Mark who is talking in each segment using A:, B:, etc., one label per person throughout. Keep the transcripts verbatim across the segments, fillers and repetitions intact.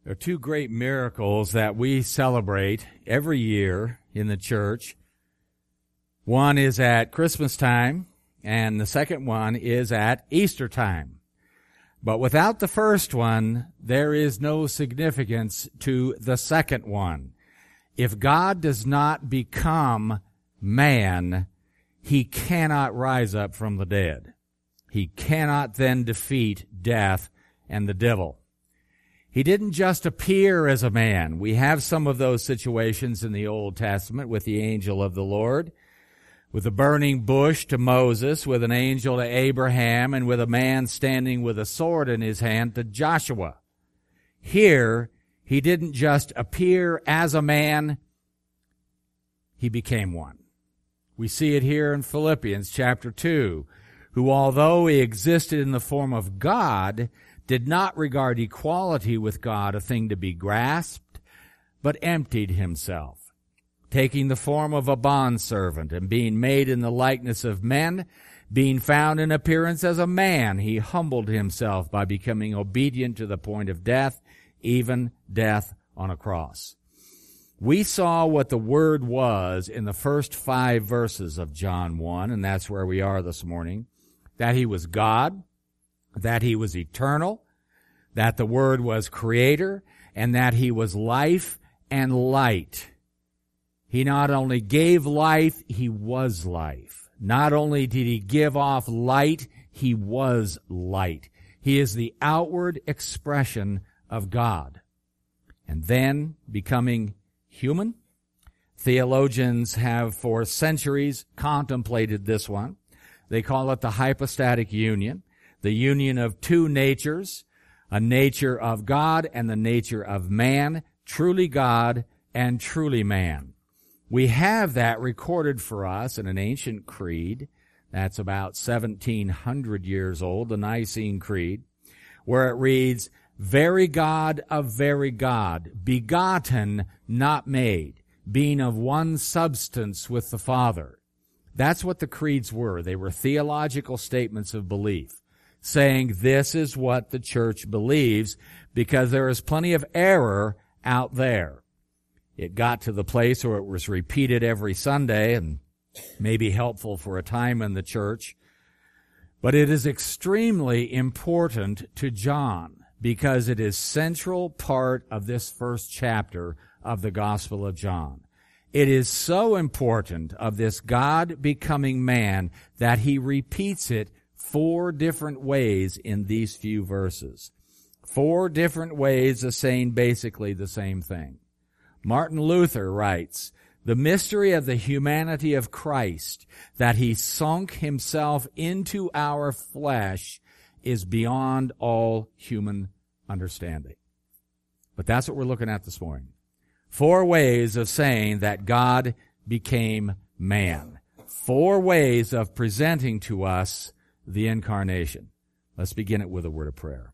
A: There are two great miracles that we celebrate every year in the church. One is at Christmas time, and the second one is at Easter time. But without the first one, there is no significance to the second one. If God does not become man, he cannot rise up from the dead. He cannot then defeat death and the devil. He didn't just appear as a man. We have some of those situations in the Old Testament with the angel of the Lord, with a burning bush to Moses, with an angel to Abraham, and with a man standing with a sword in his hand to Joshua. Here, he didn't just appear as a man, he became one. We see it here in Philippians chapter two, who although he existed in the form of God, did not regard equality with God a thing to be grasped, but emptied himself, taking the form of a bondservant, and being made in the likeness of men, being found in appearance as a man, he humbled himself by becoming obedient to the point of death, even death on a cross. We saw what the Word was in the first five verses of John one, and that's where we are this morning, that he was God, that he was eternal, that the Word was creator, and that he was life and light. He not only gave life, he was life. Not only did he give off light, he was light. He is the outward expression of God. And then, becoming human, theologians have for centuries contemplated this one. They call it the hypostatic union. The union of two natures, a nature of God and the nature of man, truly God and truly man. We have that recorded for us in an ancient creed that's about seventeen hundred years old, the Nicene Creed, where it reads, "Very God of very God, begotten, not made, being of one substance with the Father." That's what the creeds were. They were theological statements of belief, saying this is what the church believes because there is plenty of error out there. It got to the place where it was repeated every Sunday and may be helpful for a time in the church. But it is extremely important to John because it is central part of this first chapter of the Gospel of John. It is so important of this God becoming man that he repeats it four different ways in these few verses. Four different ways of saying basically the same thing. Martin Luther writes, "The mystery of the humanity of Christ, that he sunk himself into our flesh, is beyond all human understanding." But that's what we're looking at this morning. Four ways of saying that God became man. Four ways of presenting to us the incarnation. Let's begin it with a word of prayer.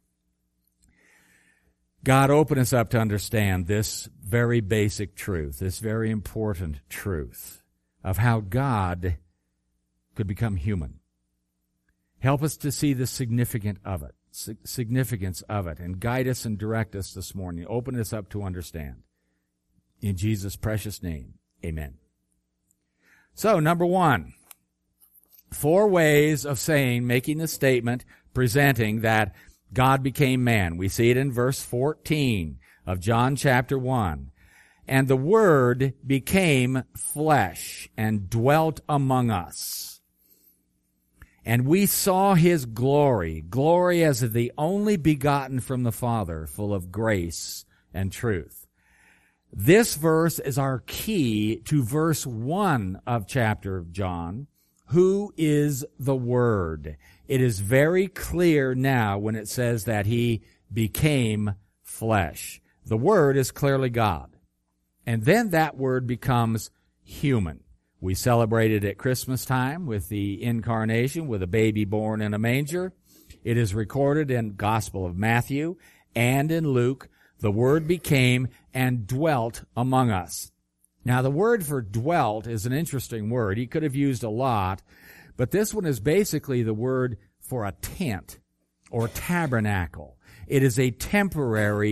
A: God, open us up to understand this very basic truth, this very important truth of how God could become human. Help us to see the significance of it, significance of it, and guide us and direct us this morning. Open us up to understand. In Jesus' precious name, amen. So, number one, four ways of saying, making the statement, presenting that God became man. We see it in verse fourteen of John chapter one. "And the Word became flesh and dwelt among us. And we saw his glory, glory as of the only begotten from the Father, full of grace and truth." This verse is our key to verse one of chapter of John. Who is the Word? It is very clear now when it says that he became flesh. The Word is clearly God. And then that Word becomes human. We celebrated at Christmas time with the incarnation, with a baby born in a manger. It is recorded in Gospel of Matthew and in Luke. The Word became and dwelt among us. Now, the word for dwelt is an interesting word. He could have used a lot, but this one is basically the word for a tent or tabernacle. It is a temporary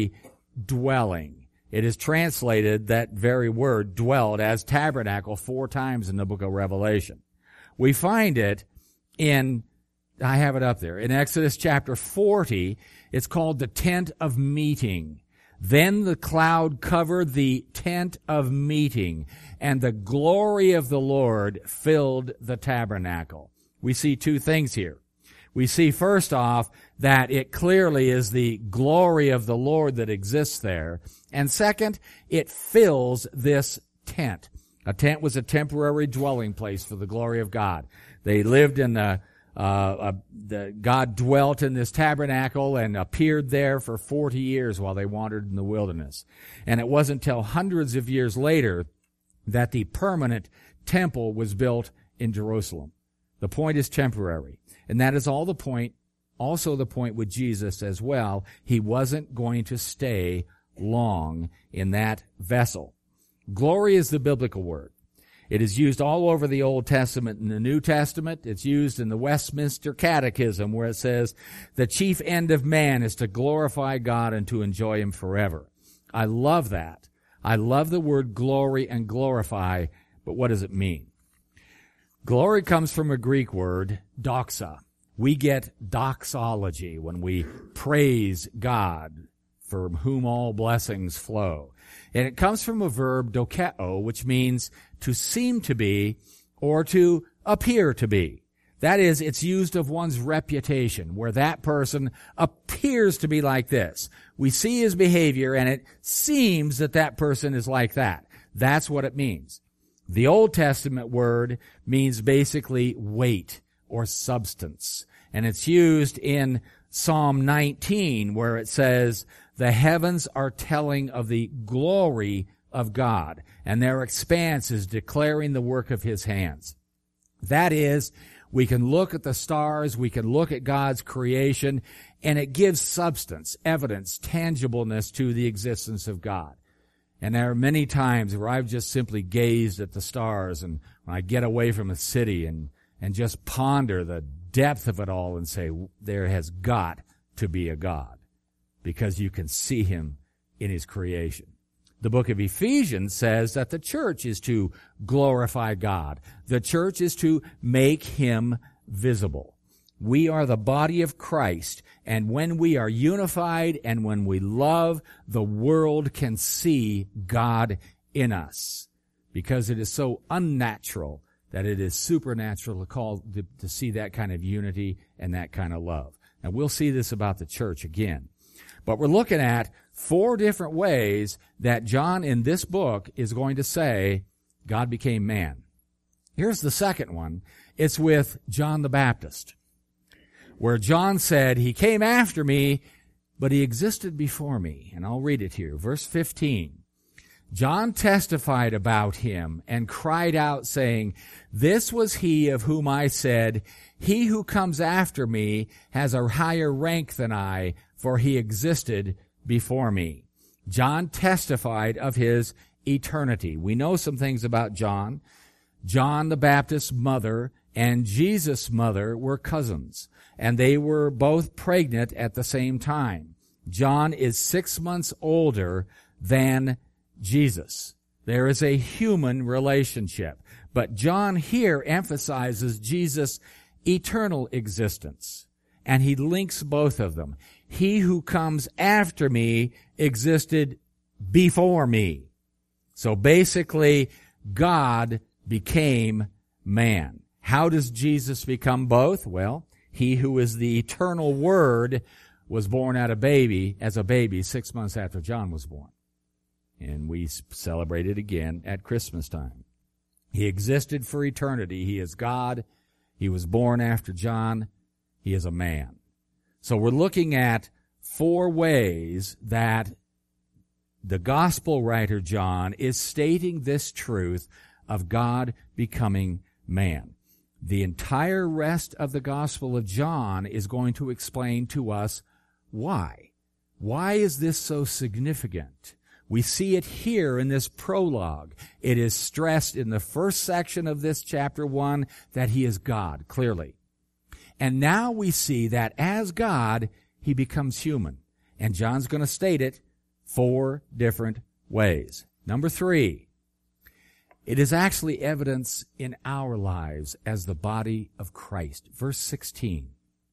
A: dwelling. It is translated, that very word, dwelled, as tabernacle four times in the book of Revelation. We find it in, I have it up there, in Exodus chapter forty, it's called the tent of meeting. Then the cloud covered the tent of meeting, and the glory of the Lord filled the tabernacle. We see two things here. We see first off that it clearly is the glory of the Lord that exists there. And second, it fills this tent. A tent was a temporary dwelling place for the glory of God. They lived in the, uh, uh, the, God dwelt in this tabernacle and appeared there for forty years while they wandered in the wilderness. And it wasn't until hundreds of years later that the permanent temple was built in Jerusalem. The point is temporary. And that is all the point, also the point with Jesus as well. He wasn't going to stay long in that vessel. Glory is the biblical word. It is used all over the Old Testament and the New Testament. It's used in the Westminster Catechism where it says, the chief end of man is to glorify God and to enjoy Him forever. I love that. I love the word glory and glorify, but what does it mean? Glory comes from a Greek word, doxa. We get doxology when we praise God, from whom all blessings flow. And it comes from a verb, dokeo, which means to seem to be or to appear to be. That is, it's used of one's reputation, where that person appears to be like this. We see his behavior, and it seems that that person is like that. That's what it means. The Old Testament word means basically weight or substance. And it's used in Psalm nineteen where it says, the heavens are telling of the glory of God, and their expanse is declaring the work of His hands. That is, we can look at the stars, we can look at God's creation, and it gives substance, evidence, tangibleness to the existence of God. And there are many times where I've just simply gazed at the stars, and when I get away from a city and, and just ponder the depth of it all and say, there has got to be a God, because you can see Him in His creation. The book of Ephesians says that the church is to glorify God. The church is to make Him visible. We are the body of Christ, and when we are unified and when we love, the world can see God in us, because it is so unnatural that it is supernatural to call to, to see that kind of unity and that kind of love. And we'll see this about the church again. But we're looking at four different ways that John in this book is going to say God became man. Here's the second one. It's with John the Baptist, where John said, He came after me, but He existed before me. And I'll read it here. Verse fifteen. John testified about Him and cried out, saying, This was He of whom I said, He who comes after me has a higher rank than I, for He existed before me. John testified of His eternity. We know some things about John. John the Baptist's mother and Jesus' mother were cousins, and they were both pregnant at the same time. John is six months older than Jesus. There is a human relationship. But John here emphasizes Jesus' eternal existence, and he links both of them. He who comes after me existed before me. So basically, God became man. How does Jesus become both? Well, He who is the eternal Word was born at a baby, as a baby, six months after John was born. And we celebrate it again at Christmas time. He existed for eternity. He is God. He was born after John. He is a man. So we're looking at four ways that the gospel writer John is stating this truth of God becoming man. The entire rest of the Gospel of John is going to explain to us why. Why is this so significant? We see it here in this prologue. It is stressed in the first section of this chapter one that He is God, clearly. And now we see that as God, He becomes human. And John's going to state it Four different ways. Number three, it is actually evidence in our lives as the body of Christ. Verse sixteen.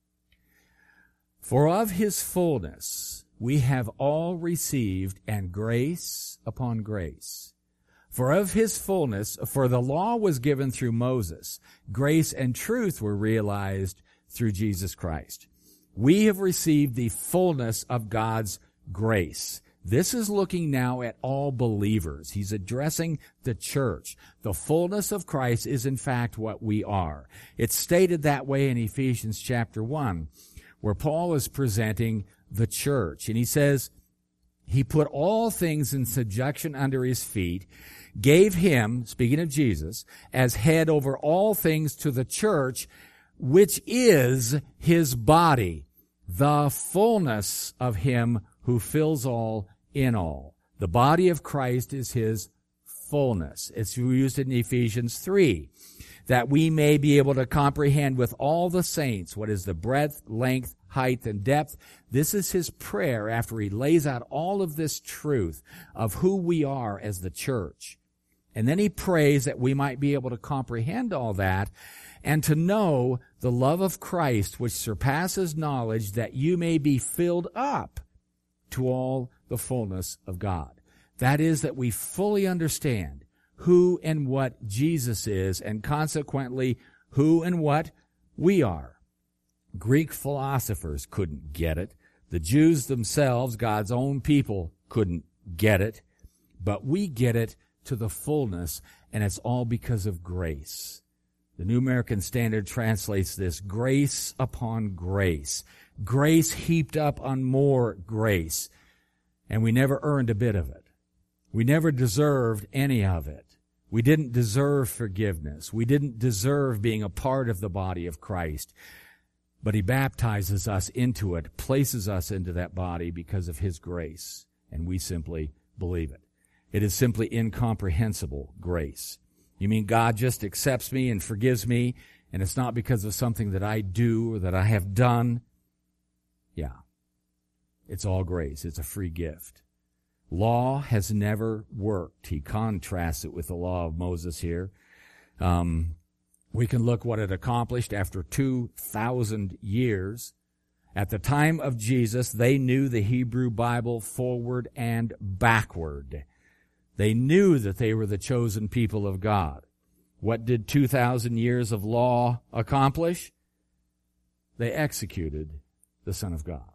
A: For of his fullness we have all received, and grace upon grace. For of his fullness, for the law was given through Moses, grace and truth were realized through Jesus Christ. We have received the fullness of God's grace. This is looking now at all believers. He's addressing the church. The fullness of Christ is in fact what we are. It's stated that way in Ephesians chapter one, where Paul is presenting the church. And he says, he put all things in subjection under his feet, gave him, speaking of Jesus, as head over all things to the church, which is his body, the fullness of him who fills all in all. The body of Christ is his fullness. It's used in Ephesians three, that we may be able to comprehend with all the saints what is the breadth, length, height, and depth. This is his prayer after he lays out all of this truth of who we are as the church. And then he prays that we might be able to comprehend all that and to know the love of Christ, which surpasses knowledge, that you may be filled up to all the fullness of God. That is, that we fully understand who and what Jesus is, and consequently who and what we are. Greek philosophers couldn't get it. The Jews themselves, God's own people, couldn't get it. But we get it to the fullness, and it's all because of grace. The New American Standard translates this, grace upon grace. Grace heaped up on more grace. And we never earned a bit of it. We never deserved any of it. We didn't deserve forgiveness. We didn't deserve being a part of the body of Christ. But he baptizes us into it, places us into that body because of his grace, and we simply believe it. It is simply incomprehensible grace. You mean God just accepts me and forgives me, and it's not because of something that I do or that I have done? Yeah. It's all grace. It's a free gift. Law has never worked. He contrasts it with the law of Moses here. Um, we can look what it accomplished after two thousand years. At the time of Jesus, they knew the Hebrew Bible forward and backward. They knew that they were the chosen people of God. What did two thousand years of law accomplish? They executed the Son of God.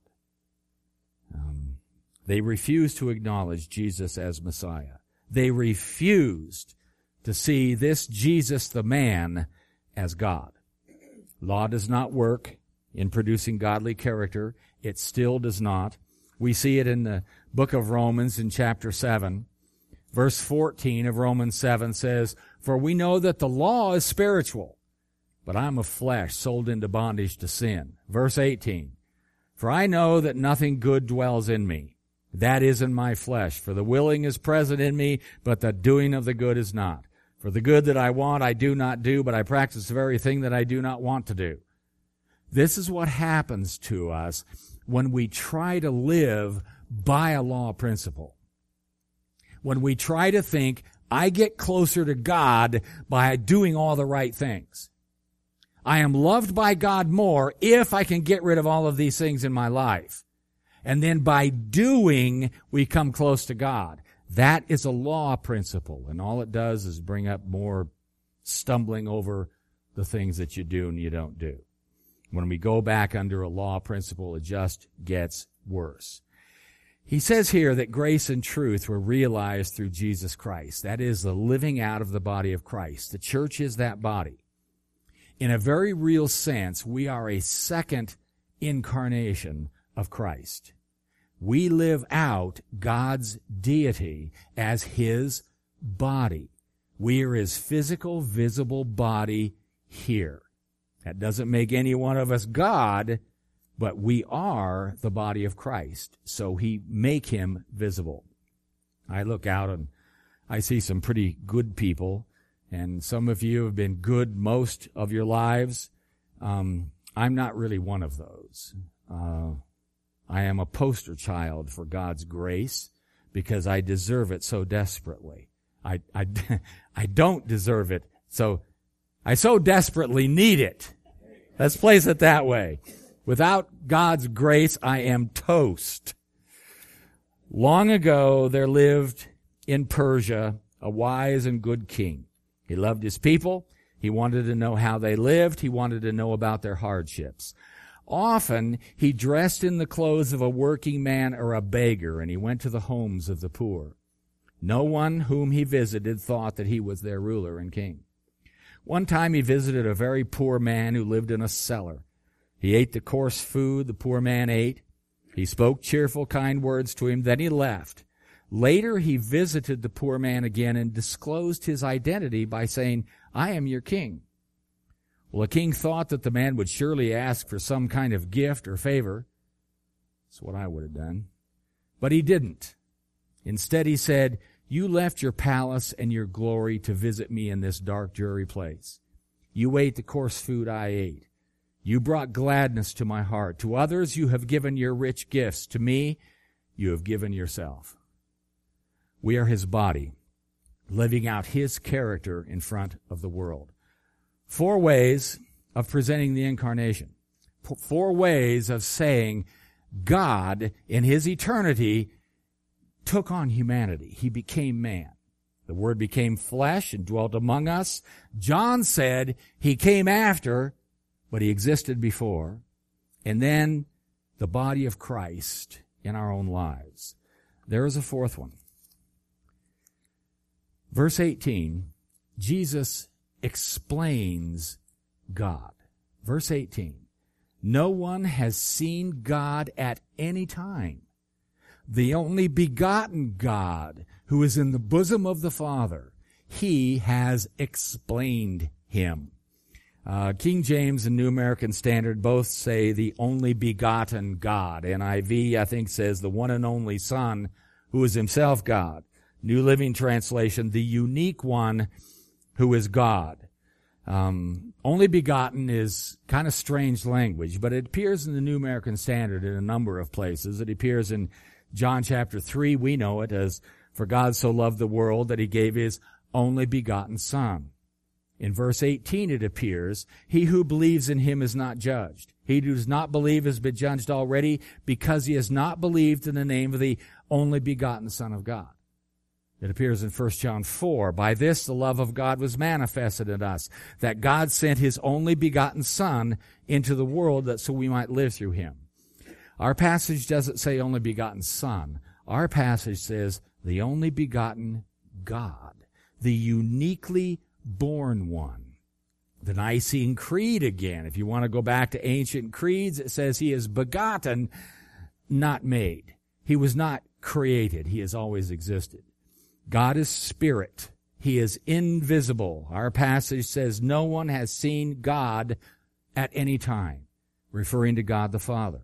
A: Um, they refused to acknowledge Jesus as Messiah. They refused to see this Jesus, the man, as God. Law does not work in producing godly character. It still does not. We see it in the book of Romans in chapter seven. Verse fourteen of Romans seven says, "For we know that the law is spiritual, but I'm of flesh, sold into bondage to sin." Verse eighteen, "For I know that nothing good dwells in me, that is in my flesh. For the willing is present in me, but the doing of the good is not. For the good that I want I do not do, but I practice the very thing that I do not want to do." This is what happens to us when we try to live by a law principle. When we try to think, I get closer to God by doing all the right things. I am loved by God more if I can get rid of all of these things in my life. And then by doing, we come close to God. That is a law principle, and all it does is bring up more stumbling over the things that you do and you don't do. When we go back under a law principle, it just gets worse. He says here that grace and truth were realized through Jesus Christ. That is the living out of the body of Christ. The church is that body. In a very real sense, we are a second incarnation of Christ. We live out God's deity as his body. We are his physical, visible body here. That doesn't make any one of us God, but we are the body of Christ, so he make him visible. I look out and I see some pretty good people, and some of you have been good most of your lives. Um, I'm not really one of those. Uh, I am a poster child for God's grace. because I deserve it so desperately. I, I, I don't deserve it, so I so desperately need it. Let's place it that way. Without God's grace, I am toast. Long ago, there lived in Persia a wise and good king. He loved his people. He wanted to know how they lived. He wanted to know about their hardships. Often, he dressed in the clothes of a working man or a beggar, and he went to the homes of the poor. No one whom he visited thought that he was their ruler and king. One time he visited a very poor man who lived in a cellar. He ate the coarse food the poor man ate. He spoke cheerful, kind words to him, then he left. Later he visited the poor man again and disclosed his identity by saying, I am your king. Well, the king thought that the man would surely ask for some kind of gift or favor. That's what I would have done. But he didn't. Instead he said, you left your palace and your glory to visit me in this dark, dreary place. You ate the coarse food I ate. You brought gladness to my heart. To others you have given your rich gifts. To me you have given yourself. We are his body, living out his character in front of the world. Four ways of presenting the incarnation. Four ways of saying God, in his eternity, took on humanity. He became man. The Word became flesh and dwelt among us. John said he came after, but he existed before. And then the body of Christ in our own lives. There is a fourth one. Verse eighteen, Jesus explains God. Verse eighteen, no one has seen God at any time. The only begotten God who is in the bosom of the Father, he has explained him. Uh, King James and New American Standard both say the only begotten God. N I V, I think, says the one and only Son who is himself God. New Living Translation, the unique one who is God. Um, only begotten is kind of strange language, but it appears in the New American Standard in a number of places. It appears in John chapter three. We know it as, for God so loved the world that he gave his only begotten Son. In verse eighteen it appears, he who believes in him is not judged. He who does not believe has been judged already because he has not believed in the name of the only begotten Son of God. It appears in First John four, by this the love of God was manifested in us, that God sent his only begotten Son into the world that so we might live through him. Our passage doesn't say only begotten Son. Our passage says the only begotten God, the uniquely born one. The Nicene Creed again, if you want to go back to ancient creeds, it says he is begotten, not made. He was not created. He has always existed. God is spirit. He is invisible. Our passage says no one has seen God at any time, referring to God the Father.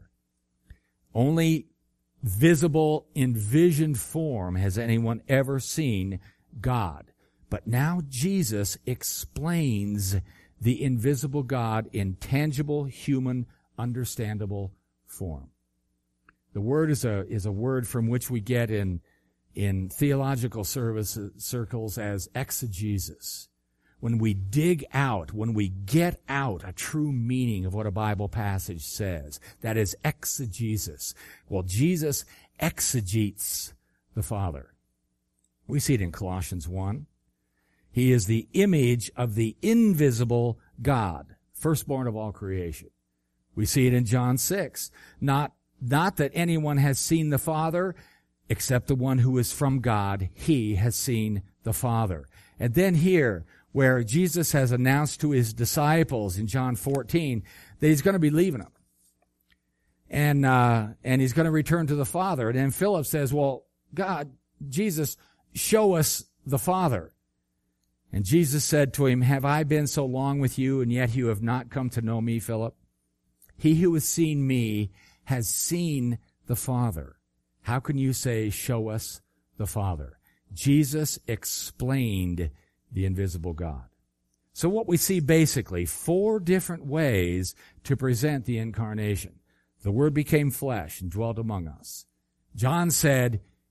A: Only visible, envisioned form has anyone ever seen God. But now Jesus explains the invisible God in tangible, human, understandable form. The word is a, is a word from which we get in in theological services, circles as exegesis. When we dig out, when we get out a true meaning of what a Bible passage says, that is exegesis. Well, Jesus exegetes the Father. We see it in Colossians one. He is the image of the invisible God, firstborn of all creation. We see it in John six. Not, not that anyone has seen the Father, except the one who is from God. He has seen the Father. And then here, where Jesus has announced to his disciples in John fourteen that he's going to be leaving them. And, uh, and he's going to return to the Father. And then Philip says, well, God, Jesus, show us the Father. And Jesus said to him, have I been so long with you, and yet you have not come to know me, Philip? He who has seen me has seen the Father. How can you say, show us the Father? Jesus explained the invisible God. So what we see basically, four different ways to present the incarnation. The Word became flesh and dwelt among us. John said,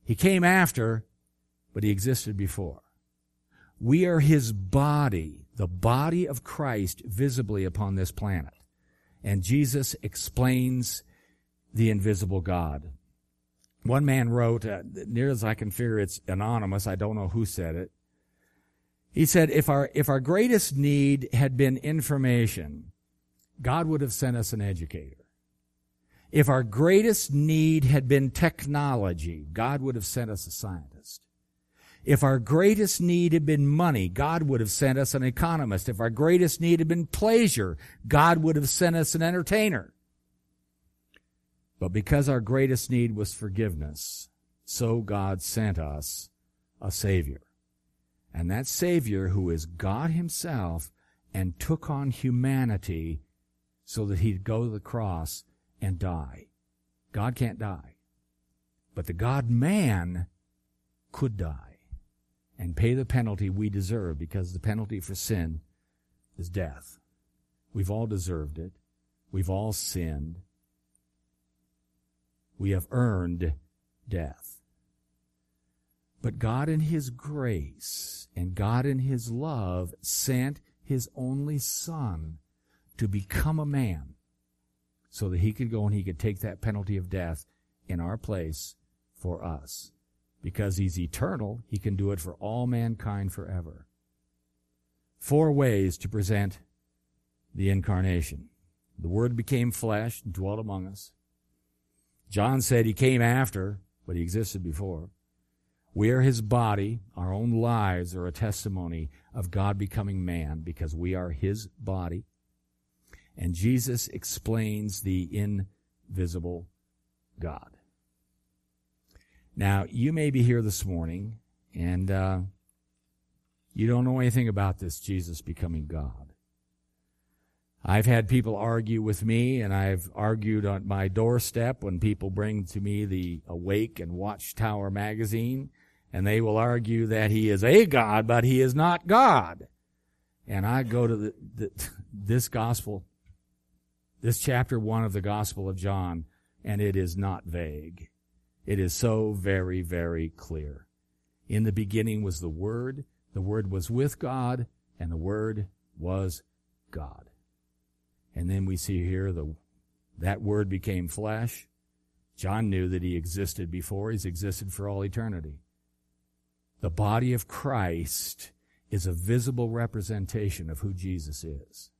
A: He came after, but he existed before. We are his body, the body of Christ visibly upon this planet. And Jesus explains the invisible God. One man wrote, uh, near as I can figure it's anonymous, I don't know who said it. He said, if our, if our greatest need had been information, God would have sent us an educator. If our greatest need had been technology, God would have sent us a scientist. If our greatest need had been money, God would have sent us an economist. If our greatest need had been pleasure, God would have sent us an entertainer. But because our greatest need was forgiveness, so God sent us a Savior. And that Savior, who is God himself, and took on humanity so that he'd go to the cross and die. God can't die. But the God-man could die and pay the penalty we deserve, because the penalty for sin is death. We've all deserved it. We've all sinned. We have earned death. But God in his grace and God in his love sent his only Son to become a man so that he could go and he could take that penalty of death in our place for us. Because he's eternal, he can do it for all mankind forever. Four ways to present the incarnation. The Word became flesh and dwelt among us. John said he came after, but he existed before. We are his body. Our own lives are a testimony of God becoming man, because we are his body. And Jesus explains the invisible God. Now, you may be here this morning, and uh, you don't know anything about this Jesus becoming God. I've had people argue with me, and I've argued on my doorstep when people bring to me the Awake and Watchtower magazine, and they will argue that he is a God, but he is not God. And I go to the, the, this gospel, this chapter one of the Gospel of John, and it is not vague. It is so very, very clear. In the beginning was the Word. The Word was with God, and the Word was God. And then we see here the that Word became flesh. John knew that he existed before. He's existed for all eternity. The body of Christ is a visible representation of who Jesus is.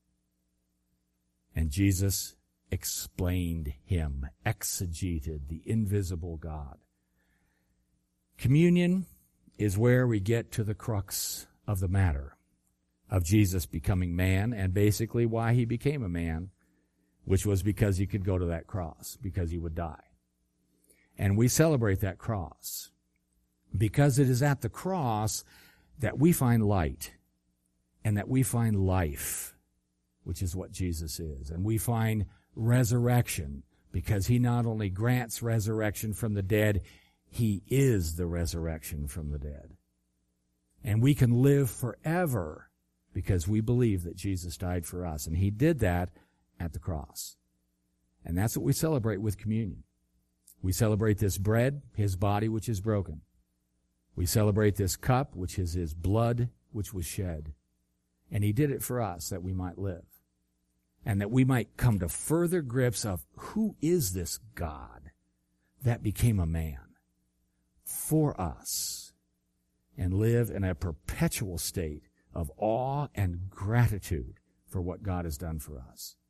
A: And Jesus explained him, exegeted the invisible God. Communion is where we get to the crux of the matter of Jesus becoming man, and basically why he became a man, which was because he could go to that cross, because he would die. And we celebrate that cross because it is at the cross that we find light and that we find life, which is what Jesus is. And we find resurrection, because he not only grants resurrection from the dead, he is the resurrection from the dead. And we can live forever because we believe that Jesus died for us. And he did that at the cross. And that's what we celebrate with communion. We celebrate this bread, his body, which is broken. We celebrate this cup, which is his blood, which was shed. And he did it for us that we might live. And that we might come to further grips of who is this God that became a man for us and live in a perpetual state of awe and gratitude for what God has done for us.